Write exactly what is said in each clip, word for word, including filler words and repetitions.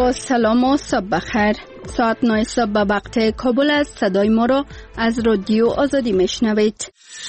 با سلام و صبح بخیر. ساعت نه صبح به وقت کابل است. صدای ما را از رادیو آزادی میشنوید.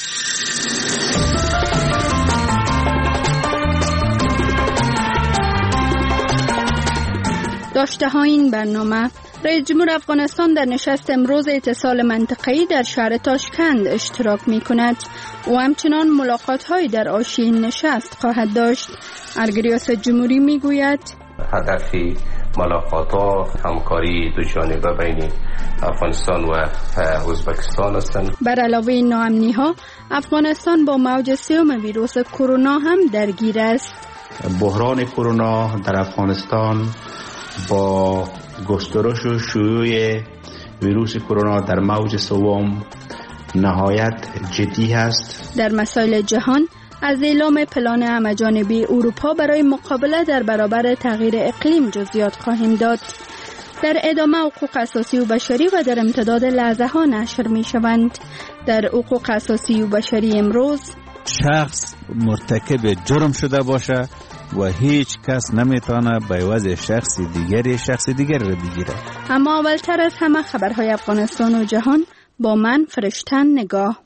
داشته ها این برنامه: رئیس جمهور افغانستان در نشست امروز اتصال منطقه‌ای در شهر تاشکند اشتراک می کند و همچنان ملاقات های در حاشیه نشست خواهد داشت. ریاست جمهوری می گوید هدف ملاقات ها همکاری دو جانبه بین افغانستان و ازبکستان هستند. بر علاوه ناامنی ها، افغانستان با موج سوم ویروس کرونا هم درگیر است. بحران کرونا در افغانستان با گسترش و شیوع ویروس کرونا در موج سوم نهایت جدی است. در مسائل جهان، از اعلام پلان همه‌جانبی اروپا برای مقابله در برابر تغییر اقلیم جزئیات خواهیم داد. در ادامه حقوق اساسی و بشری و در امتداد لحظه ها نشر می شوند. در حقوق اساسی و بشری امروز، شخص مرتکب جرم شده باشه و هیچ کس نمیتونه به عوض شخص دیگری شخص دیگر رو بگیره. اما اولتر از همه خبرهای افغانستان و جهان با من فرشتن نگاه.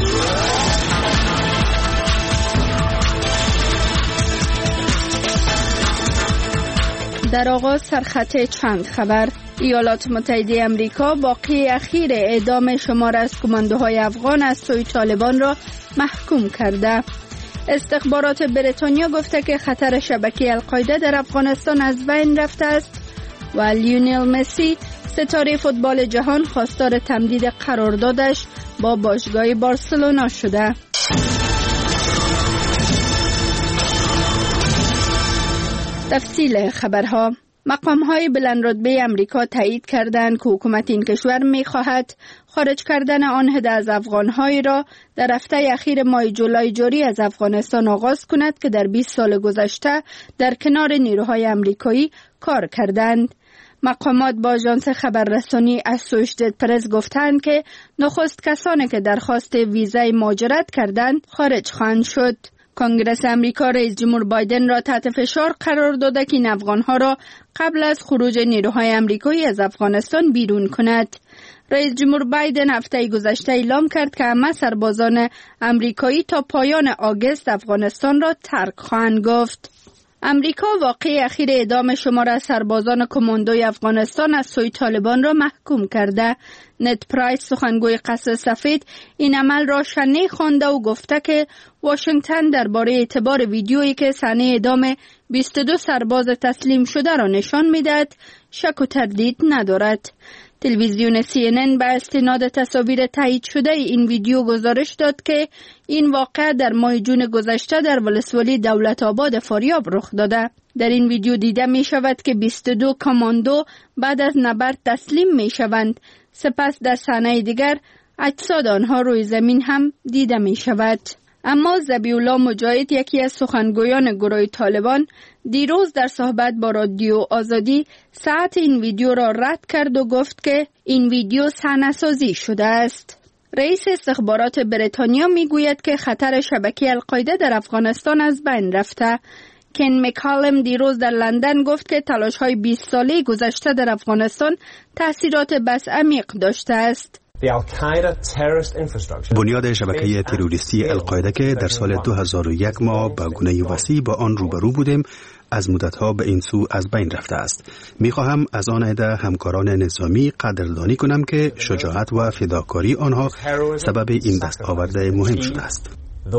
در آغاز سرخط چند خبر. ایالات متحده امریکا باقی اخیر اعدام شمار از کماندوهای افغان از سوی طالبان را محکوم کرده. استخبارات بریتانیا گفته که خطر شبکه القاعده در افغانستان از بین رفته است و لیونل مسی ستاره فوتبال جهان خواستار تمدید قراردادش با باشگاه بارسلونا شده. تفصیل خبرها. مقام‌های بلندرتبه امریکا تایید کردند که حکومت این کشور می‌خواهد خارج کردن آن عده از افغان‌هایی را در هفته اخیر ماه جولای جاری از افغانستان آغاز کند که در بیست سال گذشته در کنار نیروهای امریکایی کار کردند. مقامات با آژانس خبررسانی اسوشییتد پرس گفتند که نخست کسانی که درخواست ویزای مهاجرت کردند خارج خواهند شد. کنگره امریکا رئیس جمهور بایدن را تحت فشار قرار داده که این افغانها را قبل از خروج نیروهای امریکایی از افغانستان بیرون کند. رئیس جمهور بایدن هفته گذشته اعلام کرد که همه سربازان امریکایی تا پایان آگوست افغانستان را ترک خواهند گفت. امریکا واقعه اخیر اعدام شمار از سربازان کماندوی افغانستان از سوی طالبان را محکوم کرده. نت پرایس سخنگوی قصر سفید این عمل را شنیع خوانده و گفته که واشنگتن درباره اعتبار ویدیویی که صحنه اعدام بیست و دو سرباز تسلیم شده را نشان می‌دهد شک و تردید ندارد. تلویزیون سی ان ان به استناد تصاویر تایید شده این ویدیو گزارش داد که این واقعه در ماه جون گذشته در ولسوالی دولت آباد فاریاب رخ داده. در این ویدیو دیده می شود که بیست و دو کماندو بعد از نبرد تسلیم می شوند. سپس در صحنه دیگر اجساد آنها روی زمین هم دیده می شود. اما ذبیح الله مجاهد، یکی از سخنگویان گروه طالبان، دیروز در صحبت با رادیو آزادی صحت این ویدیو را رد کرد و گفت که این ویدیو صحنه‌سازی شده است. رئیس استخبارات بریتانیا میگوید که خطر شبکه القاعده در افغانستان از بین رفته. کن مکالم دیروز در لندن گفت که تلاش‌های بیست ساله گذشته در افغانستان تأثیرات بس عمیق داشته است. بنیاد شبکه تروریستی القاعده که در سال دو هزار و یک ما با گونه وسیع با آن روبرو بودیم از مدتها به این سو از بین رفته است. میخواهم از آن عده همکاران نظامی قدردانی کنم که شجاعت و فداکاری آنها سبب این دستاورد مهم شده است.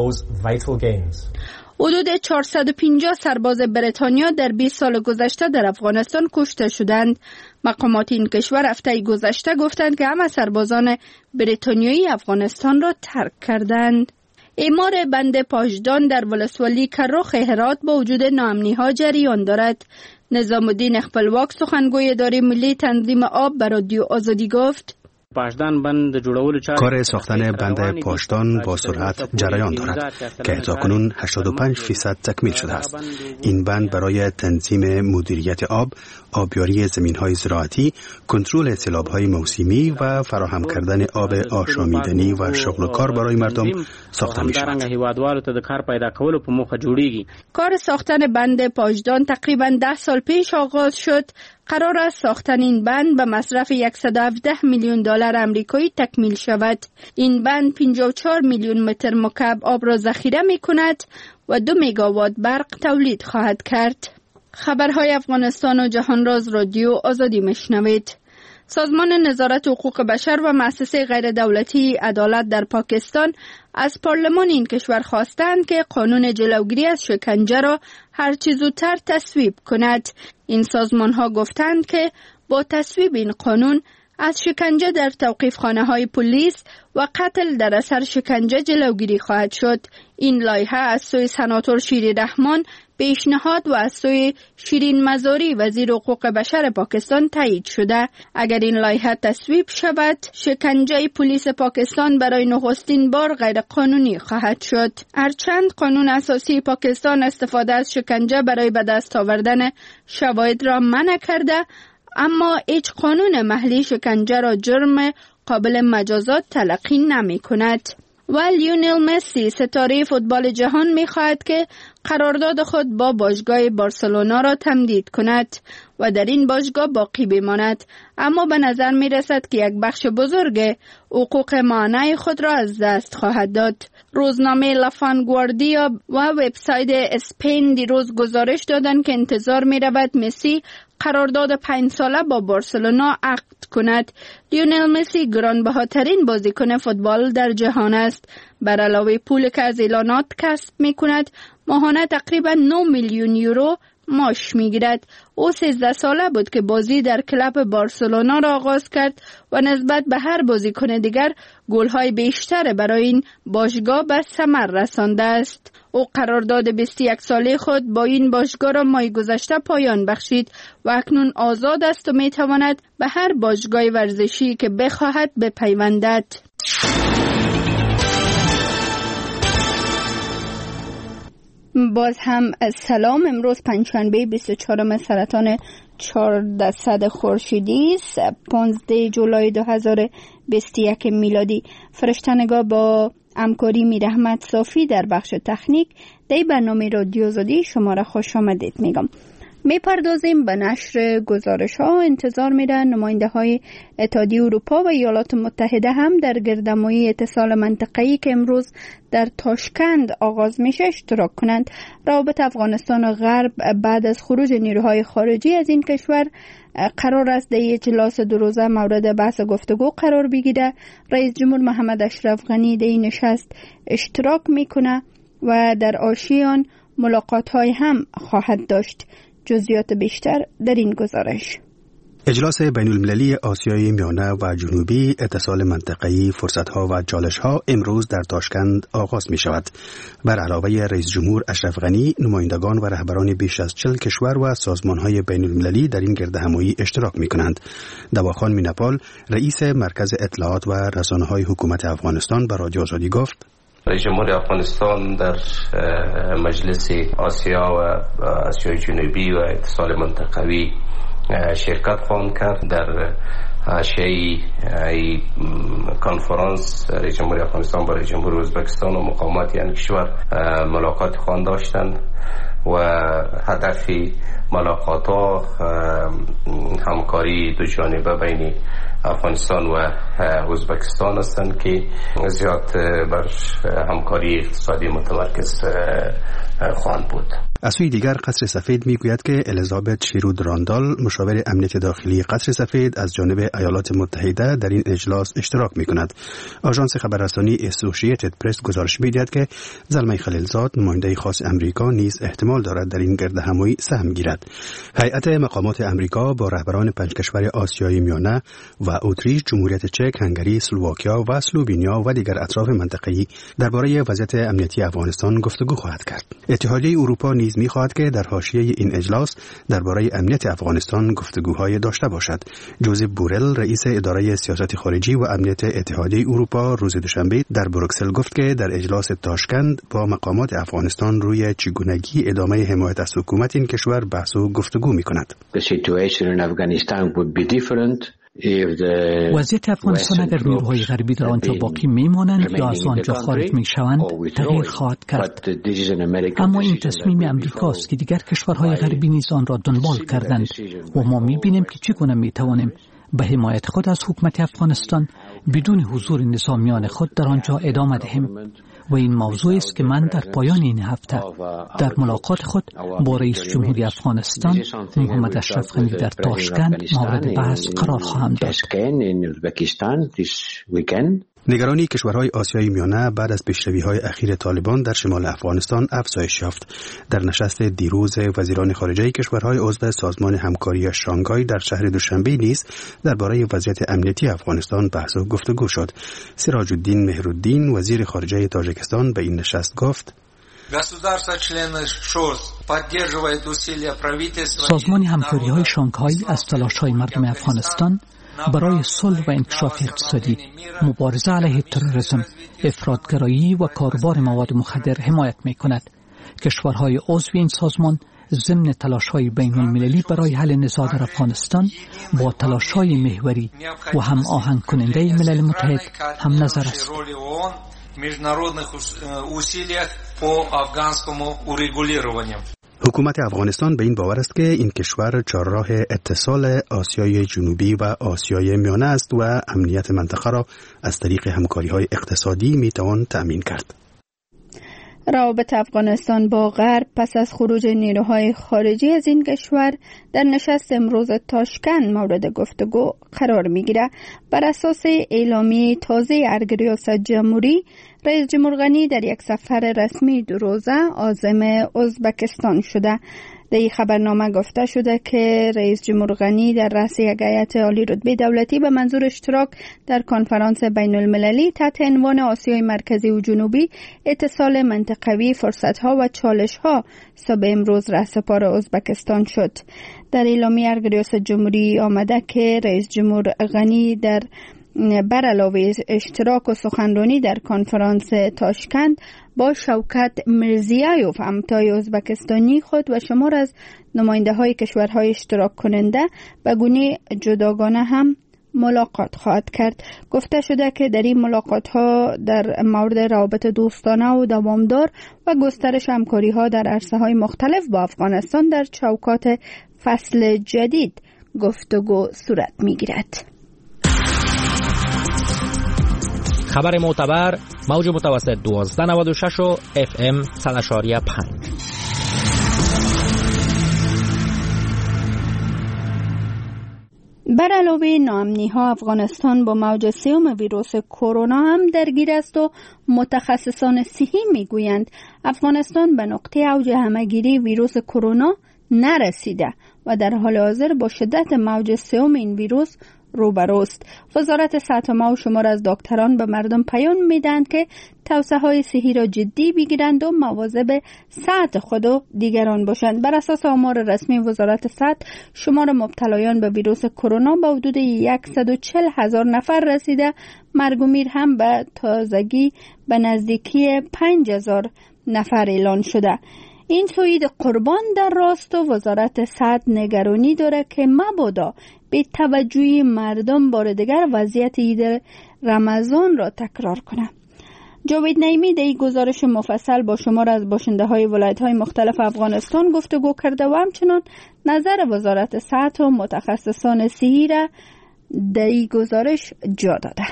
حدود چهارصد و پنجاه سرباز بریتانیا در بیست سال گذشته در افغانستان کشته شدند. مقامات این کشور هفته گذشته گفتند که همه سربازان بریتانیایی افغانستان را ترک کردند. اعمار بند پاژدان در ولسوالی کرخ هرات با وجود ناامنی‌ها جریان دارد. نظام الدین خپلواک سخنگوی اداره ملی تنظیم آب به رادیو آزادی گفت کار ساختن بند پاشدان با سرعت جریان دارد که تاکنون هشتاد و پنج درصد تکمیل شده است. این بند برای تنظیم مدیریت آب، آبیاری زمین‌های زراعتی، کنترل سیلاب‌های موسمی و فراهم کردن آب آشامیدنی و شغل و کار برای مردم ساخته می‌شود. کار ساختن بند پاشدان تقریباً ده سال پیش آغاز شد قرار است ساختن این بند به مصرف صد و هفده میلیون دلار آمریکایی تکمیل شود. این بند پنجاه و چهار میلیون متر مکعب آب را ذخیره می کند و دو مگاوات برق تولید خواهد کرد. خبرهای افغانستان و جهان راز رادیو آزادی میشنوید. سازمان نظارت حقوق بشر و مؤسسه غیر دولتی عدالت در پاکستان از پارلمان این کشور خواستند که قانون جلوگیری از شکنجه را هر چه زودتر تصویب کند. این سازمان ها گفتند که با تصویب این قانون از شکنجه در توقیفخانه های پلیس و قتل در اثر شکنجه جلوگیری خواهد شد. این لایحه از سوی سناتور شیری رحمان پیشنهاد و از سوی شیرین مزاری وزیر حقوق بشر پاکستان تایید شده. اگر این لایحه تصویب شود، شکنجه پلیس پاکستان برای نخستین بار غیر قانونی خواهد شد. هرچند قانون اساسی پاکستان استفاده از شکنجه برای به دست آوردن شواهد را منع کرده، اما هیچ قانون محلی شکنجه را جرم قابل مجازات تلقی نمی کند. و لیونل مسی ستاره فوتبال جهان می خواهد که قرارداد خود با باشگاه بارسلونا را تمدید کند و در این باشگاه باقی بماند، اما به نظر می رسد که یک بخش بزرگ حقوق مانع خود را از دست خواهد داد. روزنامه لافانگواردیا و وبسایت اسپین دیروز گزارش دادند که انتظار می رود مسی قرارداد پنج ساله با بارسلونا عقد کند. لیونل مسی گرانبهاترین بازیکن فوتبال در جهان است. بر علاوه پولی که از اعلانات کسب می کند، ماهانه تقریبا نه میلیون یورو معاش می گیرد. او سیزده ساله بود که بازی در کلب بارسلونا را آغاز کرد و نسبت به هر بازیکن دیگر گل‌های بیشتر برای این باشگاه به ثمر رسانده است. او قرارداد بیست و یک ساله خود با این باشگاه را ماه گذشته پایان بخشید و اکنون آزاد است و می تواند به هر باشگاه ورزشی که بخواهد بپیوندد. باز هم سلام. امروز پنجشنبه بیست و چهارم سرطان چهاردهصد خورشیدی است، پانزده جولای دو هزار و بیست و یک میلادی. فرشتنگاه با همکاری میر احمد صافی در بخش تکنیک در برنامه رادیو آزادی شما را خوش آمدید میگم. می پردازیم به نشر گزارش ها. انتظار میره نماینده های اتحادیه اروپا و ایالات متحده هم در گردهمایی اتصال منطقه‌ای که امروز در تاشکند آغاز میشه اشتراک کنند. روابط افغانستان و غرب بعد از خروج نیروهای خارجی از این کشور قرار است در اجلاس دو روزه مورد بحث گفتگو قرار بگیره. رئیس جمهور محمد اشرف غنی در این نشست اشتراک میکنه و در آشیان ملاقات های هم خواهد داشت. جزئیات بیشتر در این گزارش. اجلاس بین المللی آسیای میانه و جنوبی اتصال منطقه‌ای فرصت‌ها و چالش‌ها امروز در تاشکند آغاز می‌شود. بر علاوه رئیس جمهور اشرف غنی، نمایندگان و رهبران بیش از چهل کشور و سازمان‌های بین المللی در این گردهمایی اشتراک می‌کنند. دواخان میناپال، رئیس مرکز اطلاعات و رسانه‌های حکومت افغانستان به رادیو آزادی گفت: رئیس جمهور افغانستان در مجلس آسیا و آسیای جنوبی و اتصال منطقوی شرکت خواهند کرد. در حاشیه کنفرانس رئیس جمهور افغانستان با رئیس جمهور ازبکستان و مقامات این کشور ملاقات خواهند داشتند و هدف ملاقات ها همکاری دو جانبه بین افغانستان و ازبکستان هستند که زیاد بر همکاری اقتصادی متمرکز خواهند بود. از سوی دیگر قصر سفید میگوید که الیزابت شیرود راندال، مشاور امنیت داخلی قصر سفید، از جانب ایالات متحده در این اجلاس اشتراک میکند. آژانس خبررسانی اسوسییتد پرس گزارش میدهد که زلمه خلیلزاد، نماینده خاص امریکا، نیز احتمال دارد در این گردهمایی سهم گیرد. هیئت مقامات امریکا با رهبران پنج کشور آسیای میانه و اتریش، جمهوریت چک، هنگری، اسلواکیا و اسلوونیا و دیگر اطراف منطقه‌ای درباره وضعیت امنیتی افغانستان گفتگو خواهد کرد. اتحادیه اروپا نیز می‌خواهد که در حاشیه این اجلاس درباره امنیت افغانستان گفتگوهای داشته باشد. جوزف بورل، رئیس اداره سیاست خارجی و امنیت اتحادیه اروپا، روز دوشنبه در بروکسل گفت که در اجلاس تاشکند با مقامات افغانستان روی چگونگی ادامه حمایت از حکومت این کشور بحث و گفتگو می‌کند. The situation in Afghanistan would be different وضعیت افغانستان اگر نیروهای غربی در آنجا باقی میمانند یا از آنجا خارج میشوند تغییر خواهد کرد. اما این تصمیم امریکا است که دیگر کشورهای غربی نیز آن را دنبال کردند و ما میبینیم که چگونه میتوانیم به حمایت خود از حکومت افغانستان بدون حضور نظامیان خود در آنجا ادامه دهیم. و این موضوع است که من در پایان این هفته در ملاقات خود با رئیس جمهوری افغانستان محمد اشرف غنی در تاشکند مورد بحث قرار خواهم داد. نگرانی کشورهای آسیای میانه بعد از پیشروی‌های اخیر طالبان در شمال افغانستان افزایش یافت. در نشست دیروز وزیران خارجه کشورهای عضو سازمان همکاری شانگهای در شهر دوشنبه نیز درباره وضعیت امنیتی افغانستان بحث و گفتگو شد. سراج الدین مهرالدین وزیر خارجه تاجیکستان به این نشست گفت: سازمان همکاری‌های شانگهای از تلاش‌های مردم افغانستان برای صلح و انکشاف اقتصادی، مبارزه علیه تروریسم، افراطگرایی و کاروبار مواد مخدر حمایت می‌کند. کشورهای عضو این سازمان ضمن تلاش‌های بین‌المللی برای حل نزاع در افغانستان با تلاش‌های محوری و هم آهنگ کننده ملل متحد هم نظر است. حکومت افغانستان به این باور است که این کشور چهارراه اتصال آسیای جنوبی و آسیای میانه است و امنیت منطقه را از طریق همکاری‌های اقتصادی می‌توان تأمین کرد. روابط افغانستان با غرب پس از خروج نیروهای خارجی از این کشور در نشست امروز تاشکند مورد گفتگو قرار می‌گیرد. بر اساس اعلامیه تازه ارگ ریاست جمهوری، رئیس جمهور غنی در یک سفر رسمی دو روزه عازم ازبکستان شده. در این خبرنامه گفته شده که رئیس جمهور غنی در رأس یک هیئت عالی رتبه دولتی به منظور اشتراک در کنفرانس بین المللی تحت عنوان آسیای مرکزی و جنوبی، اتصال منطقوی، فرصت‌ها و چالش‌ها صبح امروز رهسپار ازبکستان شد. در اعلامیه ارگ ریاست جمهوری آمده که رئیس جمهور غنی در بر علاوه اشتراک و سخنرانی در کنفرانس تاشکند با شوکت میرزیایوف همتای ازبکستانی خود و شمار از نماینده های کشورهای اشتراک کننده به گونه جداگانه هم ملاقات خواهد کرد. گفته شده که در این ملاقات ها در مورد روابط دوستانه و دوامدار و گسترش همکاری ها در عرصه های مختلف با افغانستان در چوکات فصل جدید گفتگو صورت می گیرد. خبر معتبر موج متوسط دوازده نود و شش و اف ام صد و پنج. بر علاوه ناامنی ها، افغانستان با موج سوم ویروس کرونا هم درگیر است و متخصصان صحی میگویند افغانستان به نقطه اوج همهگیری ویروس کرونا نرسیده و در حال حاضر با شدت موج سوم این ویروس روبروست. وزارت صحت ما و شمار از دکتران به مردم پیام میدن که توصیه های صحی را جدی بگیرند و مواظب صحت خود و دیگران باشند. بر اساس آمار رسمی وزارت صحت، شمار مبتلایان به ویروس کرونا به حدود صد و چهل هزار نفر رسیده. مرگ و میر هم به تازگی به نزدیکی پنج هزار نفر اعلان شده. این تویید قربان در راست و وزارت صحت نگرانی داره که مبادا به توجهی مردم بار دیگر وضعیت عید رمضان را تکرار کنه. جاوید نعیمی در این گزارش مفصل با شمار از باشنده های ولایت های مختلف افغانستان گفتگو کرده و همچنان نظر وزارت صحت و متخصصان صحی را در این گزارش جا داده.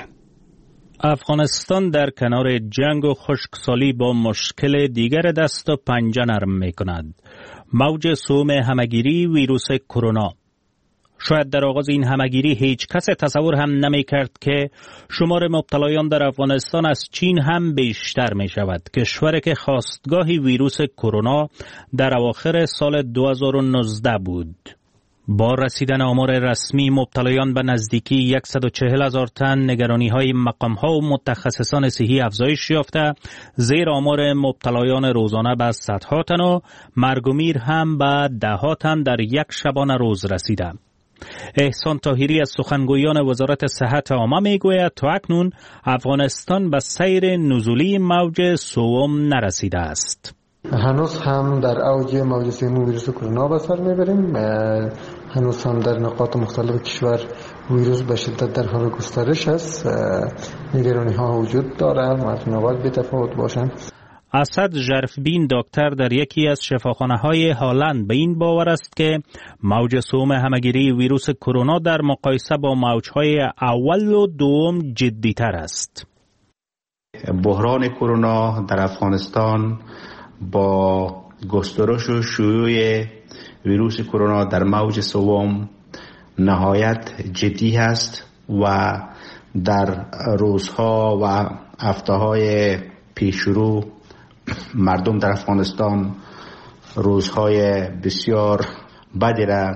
افغانستان در کنار جنگ و خشکسالی با مشکل دیگر دست و پنجه نرم می کند. موج سوم همگیری ویروس کرونا. شاید در آغاز این همگیری هیچ کس تصور هم نمی کرد که شمار مبتلایان در افغانستان از چین هم بیشتر می شود. کشوری که خاستگاهی ویروس کرونا در اواخر سال دو هزار و نوزده بود. با رسیدن آمار رسمی مبتلایان به نزدیکی صد و چهل هزار تن، نگرانی های مقام ها و متخصصان صحی افزایش یافته، زیر آمار مبتلایان روزانه به صدها تن و مرگ و میر هم به ده ها تن در یک شبانه روز رسیده. احسان طاهری از سخنگویان وزارت صحت عامه میگوید تا اکنون افغانستان به سیر نزولی موج سوم نرسیده است. هنوز هم در اوج موج سوم ویروس کرونا به سر میبریم. هنوز هم در نقاط مختلف کشور ویروس به شدت در حال گسترش است. نگرانی ها وجود داره، مردم نباید بی‌تفاوت باشند. اسد ژرفبین دکتر در یکی از شفاخانه‌های هالند به این باور است که موج سوم همه‌گیری ویروس کرونا در مقایسه با موج‌های اول و دوم جدی‌تر است. بحران کرونا در افغانستان با گسترش و شیوع ویروس کرونا در موج سوم نهایت جدی است و در روزها و هفته‌های پیشرو مردم در افغانستان روزهای بسیار بدی را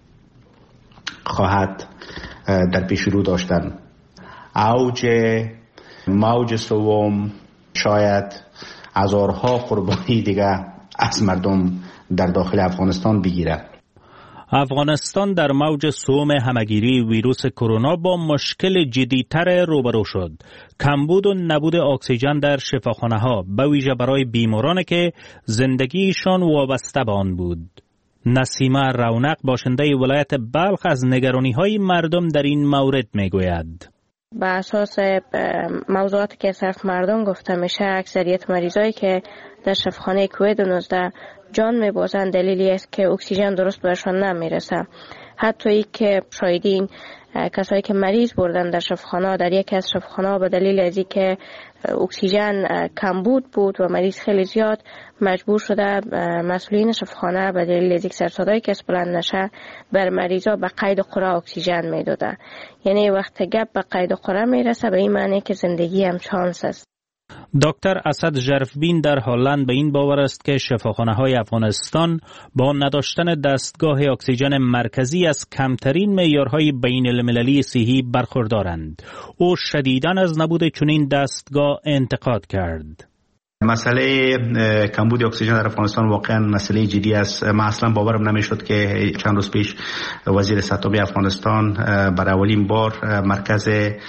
خواهد در پیش رو داشتن. اوج موج سوم شاید هزارها قربانی دیگه از مردم در داخل افغانستان بگیرد. افغانستان در موج سوم همه‌گیری ویروس کرونا با مشکل جدی‌تر روبرو شد. کمبود و نبود اکسیژن در شفاخانه‌ها به ویژه برای بیمارانی که زندگیشان وابسته به آن بود. نسیمه رونق باشنده ولایت بلخ از نگرانی‌های مردم در این مورد می‌گوید. به اساس موضوعاتی که صرف مردم گفته میشه، اکثریت مریضایی که در شفاخانه کووید نوزده جان میبازن دلیلی است که اکسیژن درست بهشان نمیرسه. حتی ای که شاهدین کسایی که مریض بردن در شفاخانه، در یکی از شفاخانه به دلیل از این که اکسیژن کمبود بود و مریض خیلی زیاد، مجبور شده مسئولین شفاخانه به دلیل از یک سرصدایی که بلند نشه بر مریضا به قید قرعه اکسیژن میداده. یعنی وقت گپ به قید قرعه میرسه به این معنی که زندگی هم شانس است. دکتر اسد ژرفبین در هالند به این باور است که شفاخانه‌های افغانستان با نداشتن دستگاه اکسیژن مرکزی از کمترین معیارهای بین المللی صحی برخوردارند. او شدیداً از نبود چنین دستگاه انتقاد کرد. مسئله کمبود اکسیژن در افغانستان واقعا مسئله جدی است. من اصلا باورم نمیشد که چند روز پیش وزیر صحت افغانستان برای اولین بار مرکز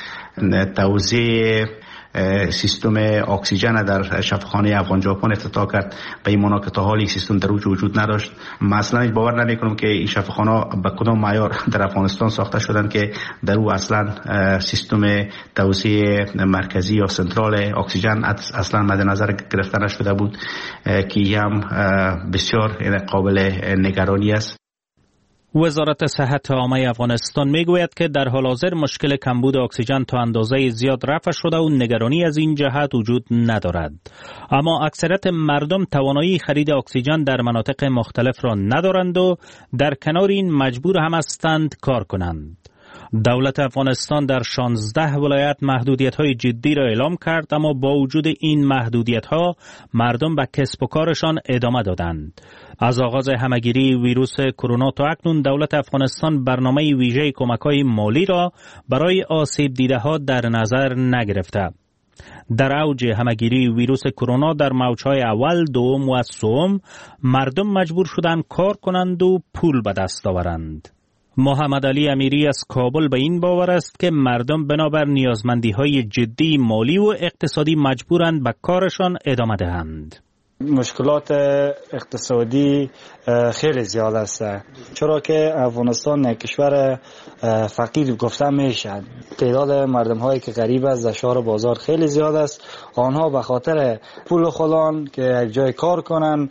توزیع سیستم اکسیژن در شفاخانه افغان ژاپن افتتاح کرد. به این معنا که تا حالی سیستم در اوج وجود نداشت. من اصلا باور نمیکنم که این شفاخانه به کدام معیار در افغانستان ساخته شدن که در او اصلا سیستم توزیع مرکزی یا سنترال اکسیژن اصلا مد نظر گرفته نشده بود که هم بسیار قابل نگرانی است. وزارت صحت عامه افغانستان میگوید که در حال حاضر مشکل کمبود اکسیژن تا اندازه زیاد رفع شده و نگرانی از این جهت وجود ندارد. اما اکثریت مردم توانایی خرید اکسیژن در مناطق مختلف را ندارند و در کنار این مجبور هم هستند کار کنند. دولت افغانستان در شانزده ولایت محدودیت‌های جدی را اعلام کرد، اما با وجود این محدودیت‌ها مردم به کسب و کارشان ادامه دادند. از آغاز همه‌گیری ویروس کرونا تا اکنون دولت افغانستان برنامه ویژه کمک‌های مالی را برای آسیب دیده‌ها در نظر نگرفته. در اوج همه‌گیری ویروس کرونا در موج‌های اول، دوم و سوم مردم مجبور شدند کار کنند و پول به دست آورند. محمد علی امیری از کابل به این باور است که مردم بنابر نیازمندی‌های جدی مالی و اقتصادی مجبورند به کارشان ادامه دهند. مشکلات اقتصادی خیلی زیاد است، چرا که افغانستان کشور فقیر گفته میشه. تعداد مردم هایی که غریب است در شهر بازار خیلی زیاد است. آنها به خاطر پول خودان که یک جای کار کنن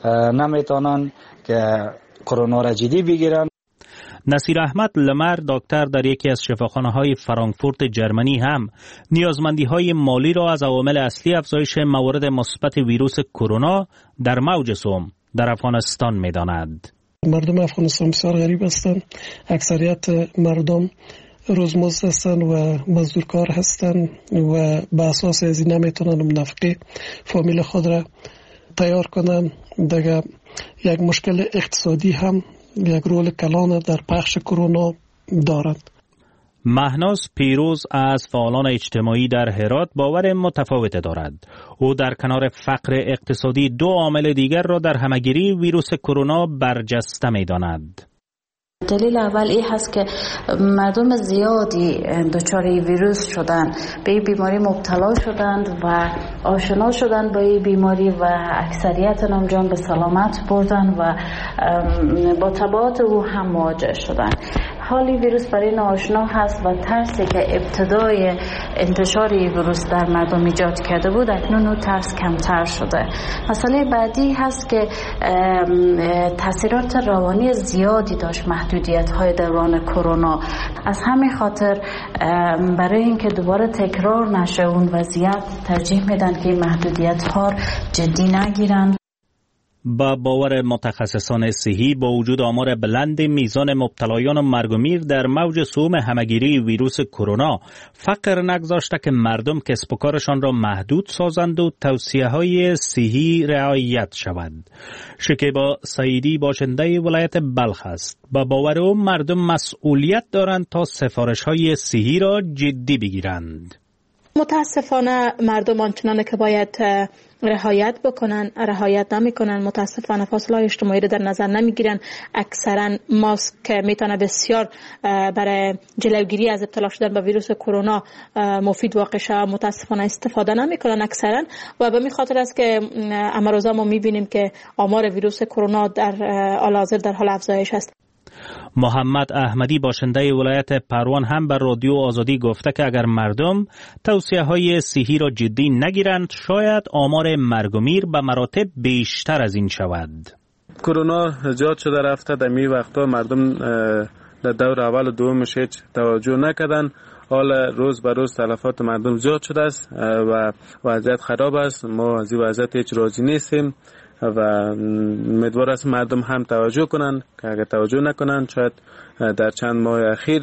نمیتونن که کرونا را جدی بگیرن. نصیر احمد لمر دکتر در یکی از شفاخانه‌های فرانکفورت جرمنی هم نیازمندی‌های مالی را از عوامل اصلی افزایش موارد مثبت ویروس کرونا در موج سوم در افغانستان می‌داند. مردم افغانستان بسیار غریب هستند. اکثریت مردم روزمزد هستند و مزدورکار هستند و به اساس از این نمیتونن نفقه فامیل خود را تیار کنند. دیگه یک مشکل اقتصادی هم یک رول کلان در پخش کرونا دارد. مهناز پیروز از فعالان اجتماعی در هرات باور متفاوت دارد. او در کنار فقر اقتصادی دو عامل دیگر را در همه‌گیری ویروس کرونا برجسته می‌داند. دلیل اول این هست که مردم زیادی دچار ویروس شدن، به این بیماری مبتلا شدند و آشنا شدن با این بیماری و اکثریت هم جان به سلامت بردن و با تبعات او هم مواجه شدن. حالی ویروس برای ناآشنا هست و ترسی که ابتدای انتشار ویروس در مردم ایجاد کرده بود اکنون اون ترس کمتر شده. مسئله بعدی هست که تاثیرات روانی زیادی داشت محدودیت های دوران کرونا. از همین خاطر برای اینکه دوباره تکرار نشه اون وضعیت ترجیح میدن که این محدودیت ها جدی نگیرن. با باور متخصصان صحی با وجود آمار بلند میزان مبتلایان و مرگ و میر در موج سوم همهگیری ویروس کرونا فقر نگذاشته که مردم کسب و کارشان را محدود سازند و توصیه‌های صحی رعایت شود. شکیبا سعیدی باشنده ولایت بلخ است. با باور او مردم مسئولیت دارند تا سفارش‌های صحی را جدی بگیرند. متاسفانه مردم آنچنان که باید رعایت بکنن رعایت نمیکنن. متاسفانه فاصله اجتماعی رو در نظر نمیگیرن. اکثرا ماسک که میتونه بسیار برای جلوگیری از ابتلا شدن به ویروس کرونا مفید واقع شود متاسفانه استفاده نمیکنن اکثرا و به این خاطر است که امروزه ما میبینیم که آمار ویروس کرونا در حال حاضر در حال افزایش است. محمد احمدی باشنده ولایت پروان هم بر رادیو آزادی گفته که اگر مردم توصیه های صحی را جدی نگیرند شاید آمار مرگ و میر به مراتب بیشتر از این شود. کرونا زیاد شده رفته، در می وقتا مردم در دور اول و دومش هیچ توجه نکردن. حال روز به روز تلفات مردم زیاد شده است و وضعیت خراب است. ما از این وضعیت هیچ راضی نیستیم و امیدوار است مردم هم توجه کنند که اگر توجه نکنند شاید در چند ماه اخیر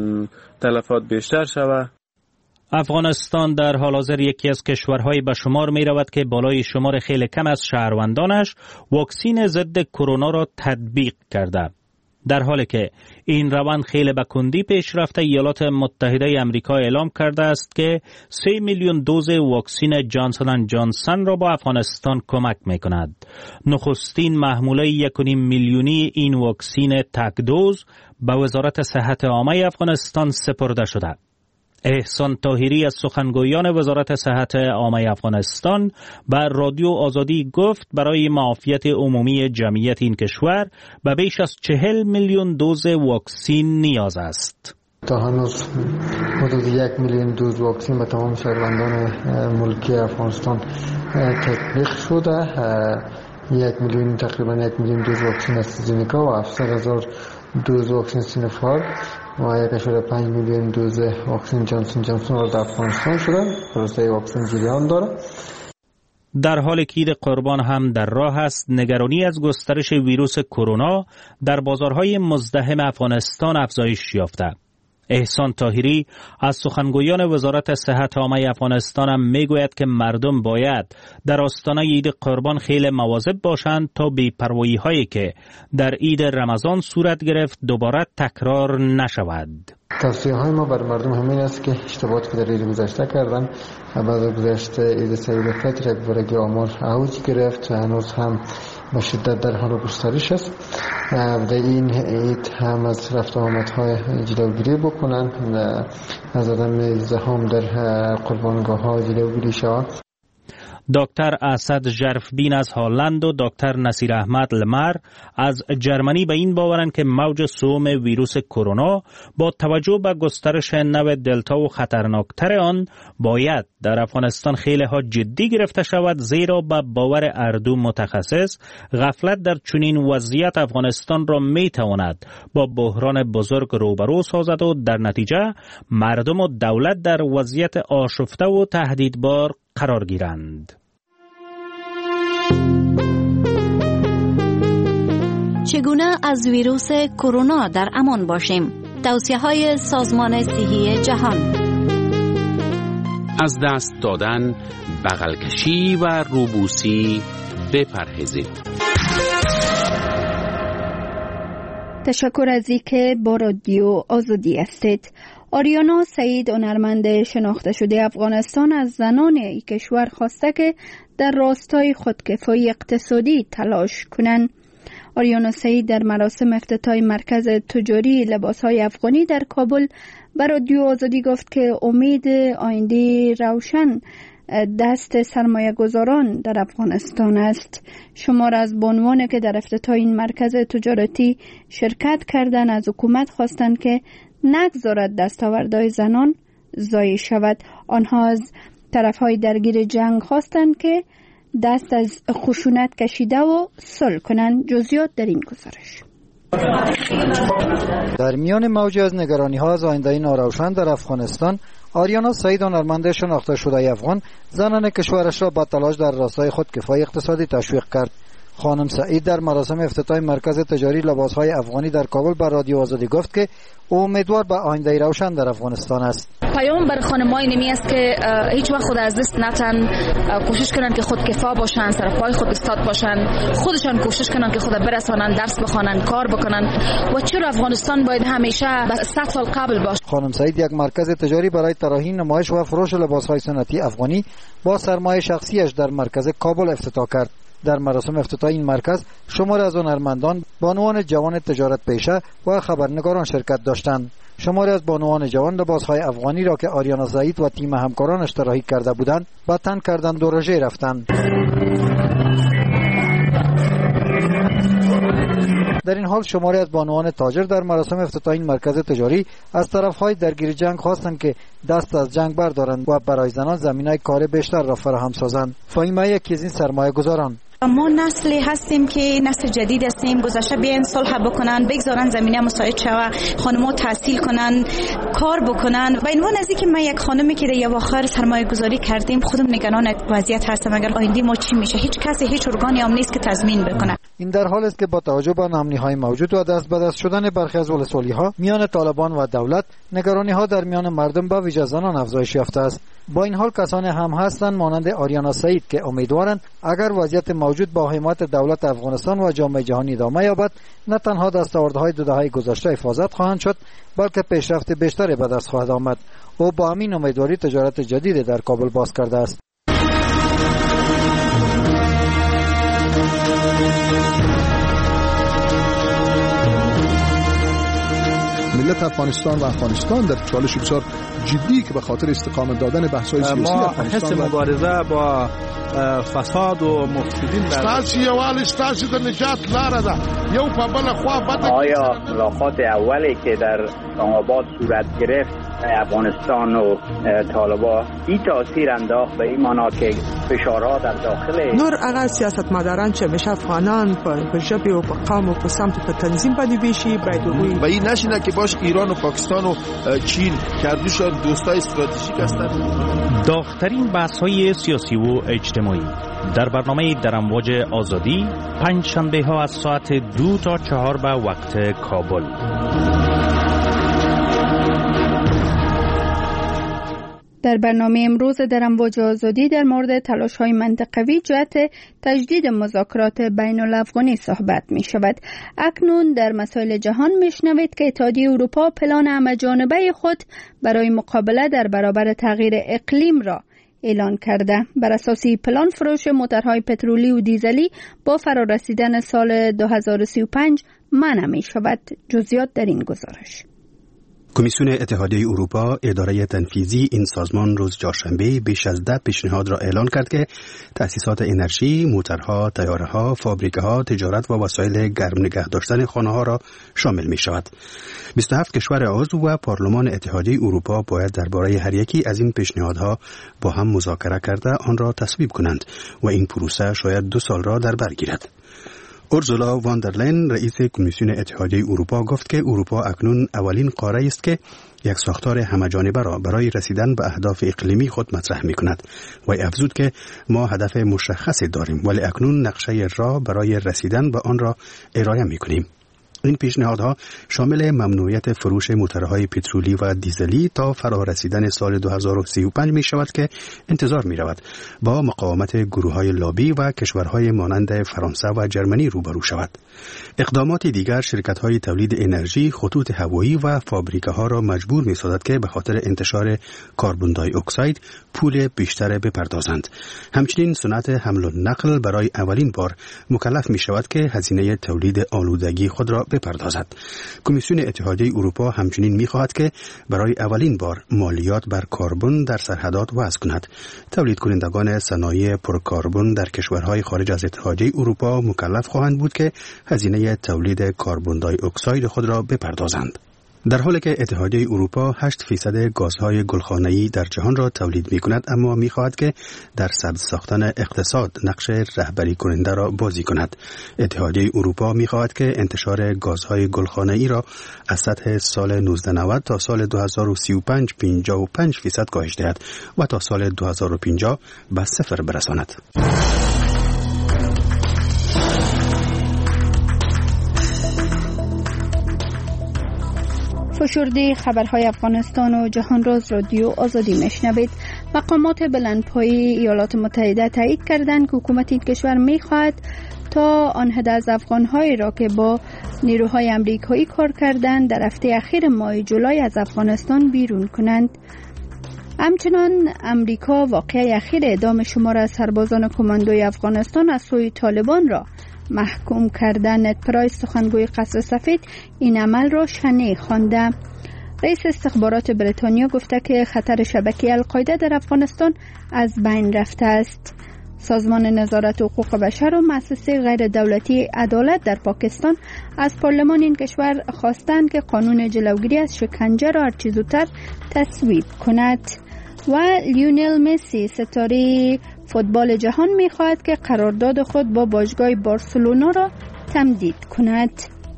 تلفات بیشتر شود. افغانستان در حال حاضر یکی از کشورهای به شمار می رود که بالای شمار خیلی کم از شهروندانش واکسین ضد کرونا را تطبیق کرده. در حالی که این روند خیلی به کندی پیش رفته، ایالات متحده آمریکا اعلام کرده است که سه میلیون دوز واکسین جانسون اند جانسون را با افغانستان کمک می کند. نخستین محموله یک و نیم میلیونی این واکسین تک دوز به وزارت صحت عامه افغانستان سپرده شده. احسان طاهری از سخنگویان وزارت صحت عامه افغانستان بر رادیو آزادی گفت برای معافیت عمومی جمعیت این کشور به بیش از چهل میلیون دوز واکسین نیاز است. تا هنوز حدود یک میلیون دوز واکسین به تمام شهروندان ملکی افغانستان تطبیق شده. یک میلیون تقریبا یک میلیون دوز واکسین استرازینیکا و هفتصد هزار دوز واکسین سینوفارم و یک اشاره پنج میلیون دوز واکسین جانسون جانسون را در افغانستان شده. پروسه واکسین جریان داره. در حال که عید قربان هم در راه است، نگرانی از گسترش ویروس کرونا در بازارهای مزدحم افغانستان افزایش یافته. احسان طاهری از سخنگویان وزارت صحت عامه افغانستان هم میگوید که مردم باید در آستانه عید قربان خیلی مواظب باشند تا بی‌پروایی هایی که در عید رمضان صورت گرفت دوباره تکرار نشود. توصیه های ما بر مردم همین است که اشتباهاتی که در عید گذشته کردن بعد از گذشت عید سعید الفطر یک بارگی آمار اوج گرفت و هنوز هم با شدت در حال گسترش است. در این عید هم از رفت و آمدهای جلوگیری بکنن، از عدم زحام در قربانگاه ها جلوگیری شود. دکتر اسد ژرفبین از هلند و دکتر نصیر احمد لمر از جرمنی به این باورند که موج سوم ویروس کرونا با توجه به گسترش نو دلتا و خطرناکتر آن باید در افغانستان خیلی ها جدی گرفته شود، زیرا به باور اردو متخصص غفلت در چنین وضعیت افغانستان را می تواند با بحران بزرگ روبرو سازد و در نتیجه مردم و دولت در وضعیت آشفته و تهدیدبار قرار گیرند. چگونه از ویروس کرونا در امان باشیم؟ توصیه‌های سازمان صحی جهان. از دست دادن، بغل کشی و روبوسی بپرهیزید. تشکر از اینکه با رادیو آزادی هستید. آریانا سعید، هنرمند شناخته شده افغانستان، از زنان این کشور خواسته که در راستای خودکفایی اقتصادی تلاش کنند. آریانا سعید در مراسم افتتاح مرکز تجاری لباسهای افغانی در کابل به رادیو آزادی گفت که امید آینده روشن دست سرمایه گذاران در افغانستان است. شمار از بانوان که در افتتاح این مرکز تجارتی شرکت کردن از حکومت خواستند که نگذارد دستاوردهای زنان ضایع شود. آنها از طرفهای درگیر جنگ خواستند که دست از خشونت کشیده و صلح کنند. جزئیات در این گزارش. در میان موج از نگرانی ها از آینده ناروشن در افغانستان، آریانا سعید هنرمند شناخته شده افغان زنان کشورش را با تلاش در راستای خودکفایی اقتصادی تشویق کرد. خانم سعید در مراسم افتتاح مرکز تجاری لباسهای افغانی در کابل به رادیو آزادی گفت که او امیدوار به آینده روشن در افغانستان است. پیام بر خانم‌های نمی است که هیچ وقت خود از دست نتن، کوشش کنند که خودکفا باشند، سر پای خود استاد باشند، خودشان کوشش کنند که خود برسانند، درس بخوانند، کار بکنند و چرا افغانستان باید همیشه صد سال قبل باشه. خانم سعید یک مرکز تجاری برای طراحی، نمایش و فروش لباسهای سنتی افغانی با سرمایه شخصیش در مرکز کابل افتتاح کرد. در مراسم افتتاح این مرکز شمار از هنرمندان، بانوان جوان تجارت پیشه و خبرنگاران شرکت داشتند. شماری از بانوان جوان لباسهای افغانی را که آریانا سعید و تیم همکارانش طراحی کرده بودند به تن کردند و رژه رفتند. در این حال شماری از بانوان تاجر در مراسم افتتاح این مرکز تجاری از طرفهای درگیر جنگ خواستند که دست از جنگ بردارند و برای زنان زمینه کار بیشتر را فراهم سازند. فاطمه یکی از این سرمایه گذاران: ما نسلی هستیم که نسل جدید هستیم، گذشته بیان صلح بکنن، بگذارن زمینه مساعد شوه، خانم‌ها تحصیل کنن، کار بکنن. و این نزدیک که من یک خانمی که در اواخر سرمایه گذاری کردیم خودم نگران وضعیت هستم، اگر آینده ما چی میشه. هیچ کسی هیچ ارگانی هم نیست که تضمین بکنه. این در حال است که با توجه به ناامنی‌های موجود و دست به دست شدن برخی از ولسوالی‌ها میان طالبان و دولت، نگرانی‌ها در میان مردم به ویژه زنان افزایش یافته است. با این حال کسان هم هستند مانند آریانا سعید که امیدوارند اگر وضعیت موجود با حمایت دولت افغانستان و جامعه جهانی ادامه یابد، نه تنها دستاوردهای دو دهه گذشته حفاظت خواهند شد بلکه پیشرفت بیشتری به دست خواهد آمد. او با همین امیدواری تجارت جدید در کابل باز کرده است. ملت افغانستان و افغانستان در چالش بسیار جدی که به خاطر استقامت دادن بحث‌های سیاسی افغانستان ما حس مبارزه با فساد و مفسدین در ستاسو یوال ستاسو د نجات لار ده. یو په بل خوا بد. آیا ملاقات اولی که در اسلام آباد صورت گرفت افغانستان و طالبان این تاثیر انداخت به این معنا که فشارها در داخل نور هغه سیاستمداران چې همیشه افغانان په ژبې او په قوم او په سمت په تنظیم باندې ویشي باید وګوري و این نشینه که باش ایران و پاکستان و چین کردوشان دوستای استراتژیک هستند. داغ‌ترین بحث‌های سیاسی و اجتماعی در برنامه در امواج آزادی پنج شنبه ها از ساعت دو تا چهار به وقت کابل. در برنامه امروز در امواج آزادی در مورد تلاش‌های منطقوی جهت تجدید مذاکرات بین الافغانی صحبت می شود. اکنون در مسائل جهان می شنوید که اتحادیه اروپا پلان همه‌جانبه خود برای مقابله در برابر تغییر اقلیم را اعلان کرده. بر اساس پلان فروش موتورهای پترولی و دیزلی با فرارسیدن سال دو هزار و سی و پنج منع می شود. جزئیات در این گزارش. کمیسیون اتحادیه اروپا اداره تنفیذی این سازمان روز چهارشنبه بیش از ده پیشنهاد را اعلان کرد که تأسیسات انرژی، موتورها، طیاره‌ها، فابریکه‌ها، تجارت و وسایل گرم نگه داشتن خانه‌ها را شامل می شود. بیست و هفت کشور عضو و پارلمان اتحادیه اروپا باید درباره هر یکی از این پیشنهادها با هم مذاکره کرده آن را تصویب کنند و این پروسه شاید دو سال را در بر گیرد. اورسولا واندرلاین رئیس کمیسیون اتحادیه اروپا گفت که اروپا اکنون اولین قاره است که یک ساختار همه‌جانبه را برای رسیدن به اهداف اقلیمی خود مطرح می‌کند و افزود که ما هدف مشخصی داریم ولی اکنون نقشه راه برای رسیدن به آن را ارائه می‌کنیم. این پیشنهادها شامل ممنوعیت فروش موتورهای پترولی و دیزلی تا فرا رسیدن سال دو هزار و سی و پنج می شود که انتظار می رود با مقاومت گروه‌های لابی و کشورهای مانند فرانسه و جرمنی روبرو شود. اقدامات دیگر شرکت‌های تولید انرژی، خطوط هوایی و فابریکه‌ها را مجبور می‌سازد که به خاطر انتشار کربن دی اکساید پول بیشتر بپردازند. همچنین صنعت حمل و نقل برای اولین بار مکلف می‌شود که هزینه تولید آلودگی خود را بپردازد. کمیسیون اتحادیه اروپا همچنین می‌خواهد که برای اولین بار مالیات بر کربن در سرحدات وضع کند. تولید کنندگان صنایع پرکربن در کشورهای خارج از اتحادیه اروپا مکلف خواهند بود که هزینه تولید کربن دی اکساید خود را بپردازند. در حالی که اتحادیه اروپا هشت فیصد گازهای گلخانه‌ای در جهان را تولید می‌کند، اما می‌خواهد که در سبز ساختن اقتصاد نقش رهبری کننده را بازی کند. اتحادیه اروپا می‌خواهد که انتشار گازهای گلخانه‌ای را از سطح سال نوزده نود تا سال دو هزار و سی و پنج پنجاه و پنج فیصد کاهش دهد و تا سال دو هزار و پنجاه به صفر برساند. فشرده خبرهای افغانستان و جهان راز رادیو آزادی میشنوید. مقامات بلندپایه ایالات متحده تایید کردند که حکومت این کشور میخواهد تا آن عده از افغانهایی را که با نیروهای امریکایی کار کردند در هفته اخیر ماه جولای از افغانستان بیرون کنند. همچنان امریکا واقعه اخیر اعدام شمار از سربازان کماندوی افغانستان از سوی طالبان را محکوم کردن. نت پرایس سخنگوی قصر سفید این عمل را شنیع خوانده. رئیس استخبارات بریتانیا گفته که خطر شبکه القاعده در افغانستان از بین رفته است. سازمان نظارت حقوق بشر و مؤسسه غیر دولتی عدالت در پاکستان از پارلمان این کشور خواستند که قانون جلوگیری از شکنجه را هرچه زودتر تصویب کند. و لیونل مسی ستاره فوتبال جهان می‌خواهد که قرارداد خود با باشگاه بارسلونا را تمدید کند.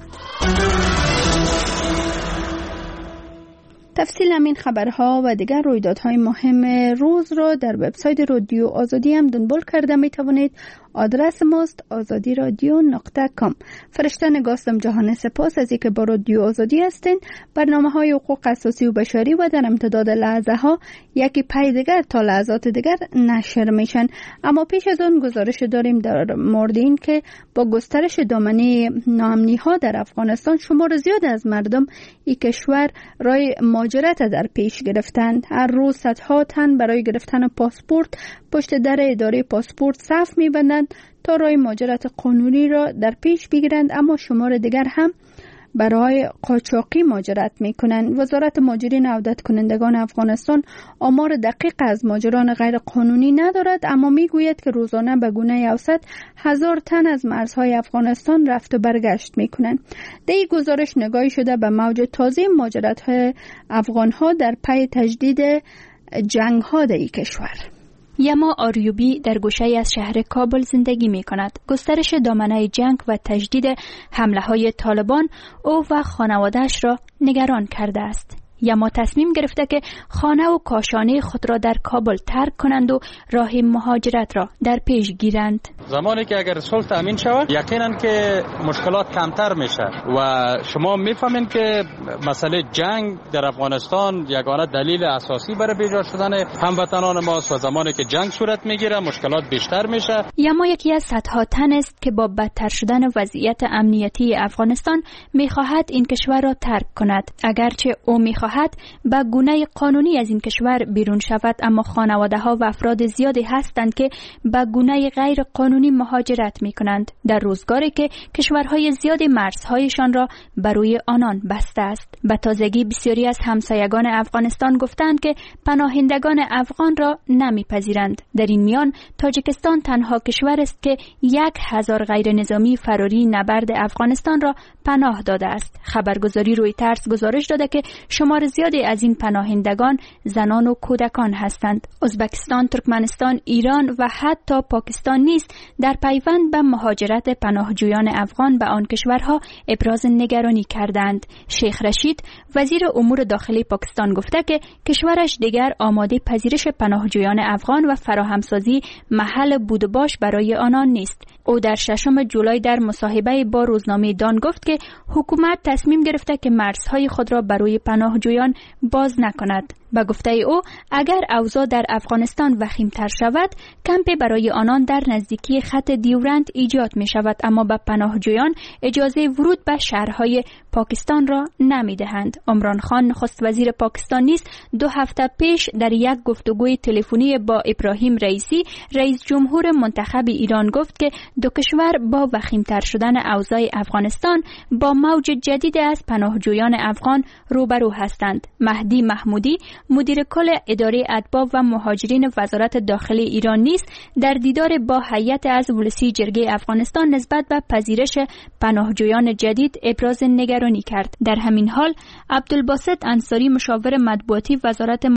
تفصیل همین خبرها و دیگر رویدادهای مهم روز را در وبسایت رادیو آزادی هم دنبال کرده می توانید. آدرس ماست آزادی رادیو نقطه کام. فرشته نگاستم جهان سپاس از اینکه با رادیو آزادی هستین. برنامه های حقوق اساسی و بشری و در امتداد لحظه ها یکی پی دیگر تا لحظات دیگر نشر میشن. اما پیش از آن گزارش داریم در مورد این که با گسترش دامنه ناامنی ها در افغانستان شمار زیاد از مردم این کشور رای مهاجرت در پیش گرفتند. هر روز صدها تن برای گرفتن پاسپورت پشت در اداره پاسپورت صف می‌بندند تا راه مهاجرت قانونی را در پیش بگیرند، اما شمار دیگر هم برای قاچاقی مهاجرت می‌کنند. وزارت مهاجرین و عودت کنندگان افغانستان آمار دقیق از مهاجران غیر قانونی ندارد، اما می‌گوید که روزانه به گونه اوسط هزار تن از مرزهای افغانستان رفت و برگشت می‌کنند. در این گزارش نگاهی شده به موج تازه مهاجرت‌های افغان‌ها در پی تجدید جنگ‌ها در این کشور. یما آریوبی در گوشه از شهر کابل زندگی می کند. گسترش دامنه جنگ و تجدید حمله های طالبان او و خانواده‌اش را نگران کرده است. یما تصمیم گرفته که خانه و کاشانه خود را در کابل ترک کنند و راه مهاجرت را در پیش گیرند. زمانی که اگر صلح تامین شود یقینا که مشکلات کمتر میشه و شما میفهمین که مسئله جنگ در افغانستان یگانه دلیل اساسی برای بیجا شدن هموطنان ماست و زمانی که جنگ صورت میگیره مشکلات بیشتر میشه. یما یکی از صدها تن است که با بدتر شدن وضعیت امنیتی افغانستان میخواهد این کشور را ترک کند. اگرچه او میخواهد به گونه قانونی از این کشور بیرون شود، اما خانواده ها و افراد زیادی هستند که به گونه غیر قانونی مهاجرت می کنند در روزگاری که کشورهای زیادی مرزهایشان را بر روی آنان بسته است. به تازگی بسیاری از همسایگان افغانستان گفتند که پناهندگان افغان را نمیپذیرند. در این میان تاجیکستان تنها کشور است که یک هزار غیر نظامی فراری نبرد افغانستان را پناه داده است. خبرگزاری رویترز گزارش داده که شمار بسیار زیادی از این پناهندگان زنان و کودکان هستند. ازبکستان، ترکمنستان، ایران و حتی پاکستان نیز در پیوند به مهاجرت پناهجویان افغان به آن کشورها ابراز نگرانی کردند. شیخ رشید وزیر امور داخلی پاکستان گفته که کشورش دیگر آماده پذیرش پناهجویان افغان و فراهمسازی محل بود و باش برای آنان نیست. او در ششم جولای در مصاحبه با روزنامه دان گفت که حکومت تصمیم گرفته که مرزهای خود را برای پناهجویان باز نکند. به گفته او اگر اوضاع در افغانستان وخیم‌تر شود، کمپی برای آنان در نزدیکی خط دیورند ایجاد می شود، اما به پناهجویان اجازه ورود به شهرهای پاکستان را نمی دهند. عمران خان نخست وزیر پاکستان نیز دو هفته پیش در یک گفتگوی تلفنی با ابراهیم رئیسی رئیس جمهور منتخب ایران گفت که دو کشور با وخیم‌تر شدن اوضاع افغانستان با موج جدید از پناهجویان افغان روبرو هستند. مهدی محمودی مدیر کل اداره اتباع و مهاجرین وزارت داخلی ایران نیز در دیدار با هیئت از ولسی جرگه افغانستان نسبت به پذیرش پناهجویان جدید ابراز نگرانی کرد. در همین حال عبدالباسط انصاری مشاور مطبوعاتی وزارت